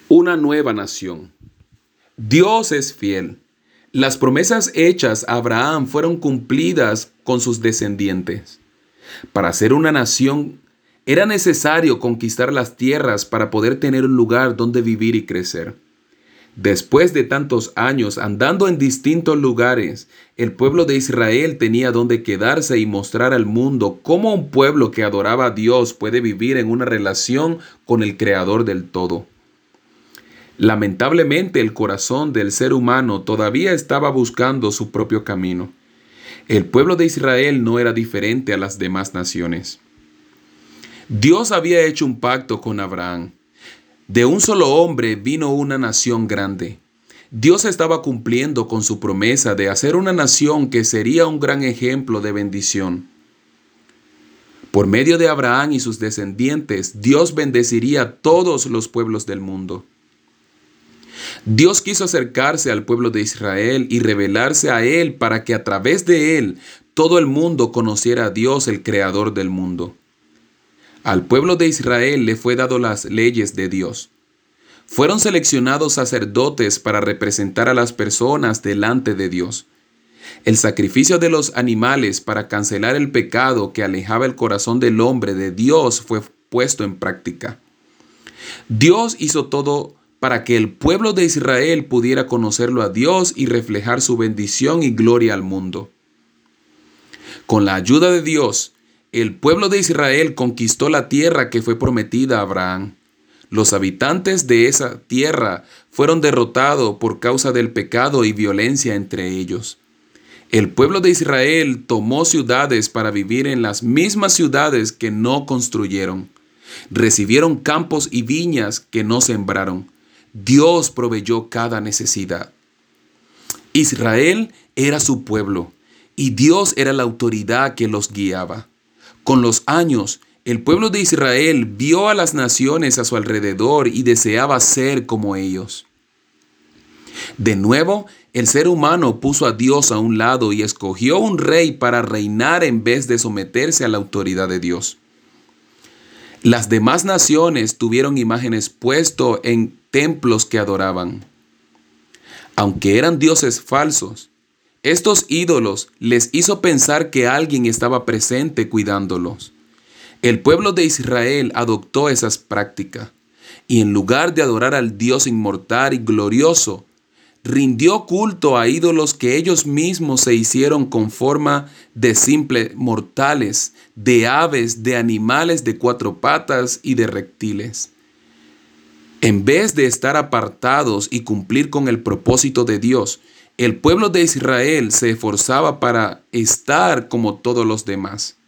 Una nueva nación. Dios es fiel. Las promesas hechas a Abraham fueron cumplidas con sus descendientes. Para ser una nación, era necesario conquistar las tierras para poder tener un lugar donde vivir y crecer. Después de tantos años andando en distintos lugares, el pueblo de Israel tenía donde quedarse y mostrar al mundo cómo un pueblo que adoraba a Dios puede vivir en una relación con el Creador del todo. Lamentablemente, el corazón del ser humano todavía estaba buscando su propio camino. El pueblo de Israel no era diferente a las demás naciones. Dios había hecho un pacto con Abraham. De un solo hombre vino una nación grande. Dios estaba cumpliendo con su promesa de hacer una nación que sería un gran ejemplo de bendición. Por medio de Abraham y sus descendientes, Dios bendeciría a todos los pueblos del mundo. Dios quiso acercarse al pueblo de Israel y revelarse a él para que a través de él todo el mundo conociera a Dios, el creador del mundo. Al pueblo de Israel le fue dado las leyes de Dios. Fueron seleccionados sacerdotes para representar a las personas delante de Dios. El sacrificio de los animales para cancelar el pecado que alejaba el corazón del hombre de Dios fue puesto en práctica. Dios hizo todo para que el pueblo de Israel pudiera conocerlo a Dios y reflejar su bendición y gloria al mundo. Con la ayuda de Dios, el pueblo de Israel conquistó la tierra que fue prometida a Abraham. Los habitantes de esa tierra fueron derrotados por causa del pecado y violencia entre ellos. El pueblo de Israel tomó ciudades para vivir en las mismas ciudades que no construyeron. Recibieron campos y viñas que no sembraron. Dios proveyó cada necesidad. Israel era su pueblo y Dios era la autoridad que los guiaba. Con los años, el pueblo de Israel vio a las naciones a su alrededor y deseaba ser como ellos. De nuevo, el ser humano puso a Dios a un lado y escogió un rey para reinar en vez de someterse a la autoridad de Dios. Las demás naciones tuvieron imágenes puestas en templos que adoraban. Aunque eran dioses falsos, estos ídolos les hizo pensar que alguien estaba presente cuidándolos. El pueblo de Israel adoptó esas prácticas y en lugar de adorar al Dios inmortal y glorioso, rindió culto a ídolos que ellos mismos se hicieron con forma de simples mortales, de aves, de animales de cuatro patas y de reptiles. En vez de estar apartados y cumplir con el propósito de Dios, el pueblo de Israel se esforzaba para estar como todos los demás.